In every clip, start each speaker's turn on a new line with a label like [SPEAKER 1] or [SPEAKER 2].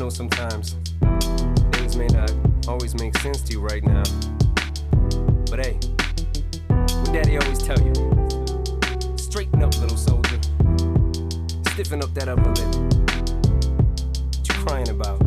[SPEAKER 1] sometimes things may not always make sense to you right now. But hey, what Daddy always tell you, straighten up, little soldier. Stiffen up that upper lip. What you crying about?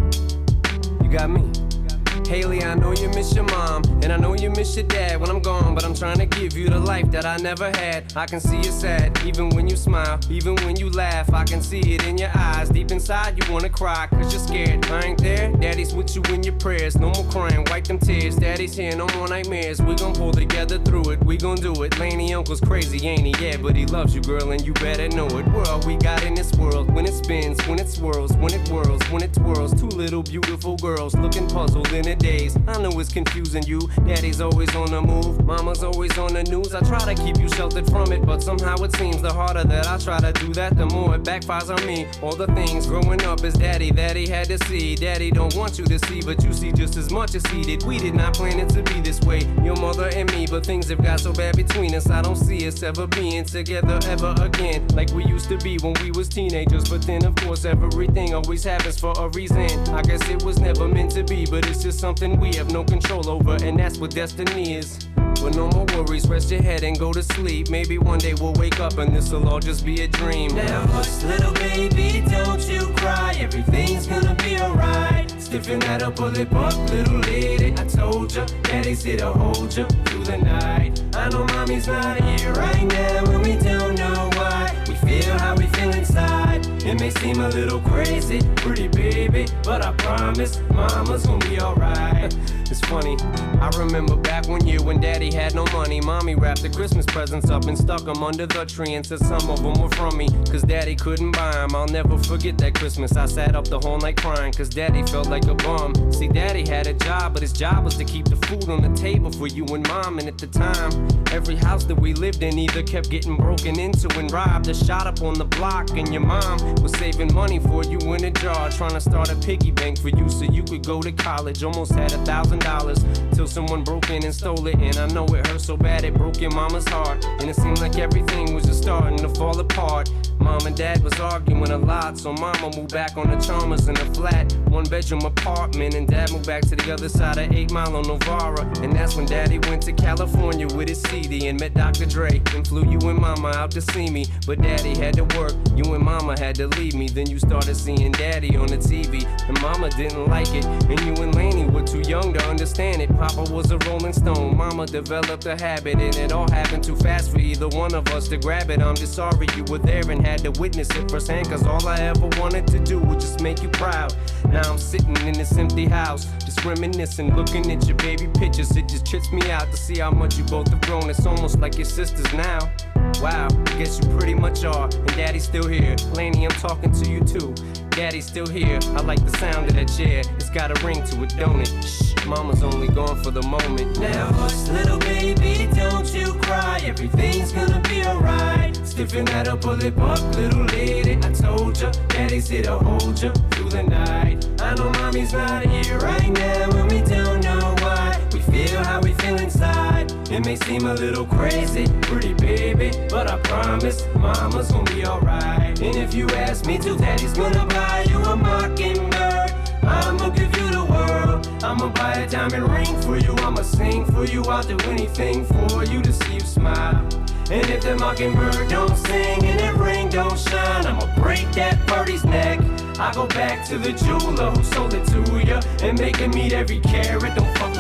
[SPEAKER 1] You got me. Haley, I know you miss your mom, and I know you miss your dad when I'm gone, but I'm trying to give you the life that I never had. I can see you sad, even when you smile, even when you laugh. I can see it in your eyes, deep inside you wanna cry, cause you're scared. I ain't there, Daddy's with you in your prayers. No more crying, wipe them tears. Daddy's here, no more nightmares. We gon' pull together through it, we gon' do it. Laney uncle's crazy, ain't he? Yeah, but he loves you, girl, and you better know it. We're all we got in this world, when it spins, when it swirls, when it whirls, when it twirls. Two little beautiful girls looking puzzled in a daze. I know it's confusing you. Daddy's always on the move, mama's always on the news. I try to keep you sheltered from it, but somehow it seems the harder that I try to do that, the more it backfires on me. All the things growing up as daddy that he had to see. Daddy don't want you to see, but you see just as much as he did. We did not plan it to be this way, your mother and me, but things have got so bad between us. I don't see us ever being together ever again, like we used to be when we was teenagers. But then of course everything always happens for a reason. I guess it was never meant to be, but it's just something we have no control over, and that's what destiny is. But no more worries, rest your head and go to sleep. Maybe one day we'll wake up and this'll all just be a dream.
[SPEAKER 2] Now hush, little baby, don't you cry. Everything's gonna be alright. Stiffen that upper lip up, little lady. I told ya, Daddy's here to hold ya through the night. I know mommy's not here right now, and we don't know why. We feel how we feel inside. It may seem a little crazy, pretty baby, but I promise mama's gonna be alright.
[SPEAKER 1] It's funny, I remember back one year when Daddy had no money. Mommy wrapped the Christmas presents up and stuck them under the tree and said some of them were from me, cause Daddy couldn't buy them. I'll never forget that Christmas. I sat up the whole night crying, cause Daddy felt like a bum. See, Daddy had a job, but his job was to keep the food on the table for you and Mom. And at the time, every house that we lived in either kept getting broken into and robbed or shot up on the block. And your mom was saving money for you in a jar, trying to start a piggy bank for you so you could go to college. Almost had $1,000 till someone broke in and stole it. And I know it hurt so bad it broke your mama's heart, and it seemed like everything was just starting to fall apart. Mom and Dad was arguing a lot, so Mama moved back on the Chalmers in a flat 1-bedroom apartment, and Dad moved back to the other side of 8 Mile on Novara. And that's when Daddy went to California with his CD and met Dr. Dre and flew you and Mama out to see me. But Daddy had to work, you and Mama had to leave me. Then you started seeing Daddy on the TV, and Mama didn't like it, and you and Laney were too young to understand it. Papa was a Rolling Stone, Mama developed a habit, and it all happened too fast for either one of us to grab it. I'm just sorry you were there and had to witness it firsthand, cause all I ever wanted to do was just make you proud. Now I'm sitting in this empty house, just reminiscing, looking at your baby pictures. It just trips me out to see how much you both have grown. It's almost like your sisters now. Wow, I guess you pretty much are, and Daddy's still here. Laney, I'm talking to you too. Daddy's still here, I like the sound of that chair. It's got a ring to it, don't it? Shh, Mama's only gone for the moment.
[SPEAKER 2] Now hush, little baby, don't you cry. Everything's gonna be alright. Stiffen that upper lip up, little lady. I told ya, Daddy's here to hold ya through the night. I know mommy's not here right now, and we don't know why. We feel how we feel inside. It may seem a little crazy, pretty baby, but I promise mama's gonna be alright. And if you ask me to, Daddy's gonna buy you a mockingbird. I'ma give you the world. I'ma buy a diamond ring for you. I'ma sing for you. I'll do anything for you to see you smile. And if the mockingbird don't sing and that ring don't shine, I'ma break that birdie's neck. I go back to the jeweler who sold it to ya and make him eat every carat. Don't fuck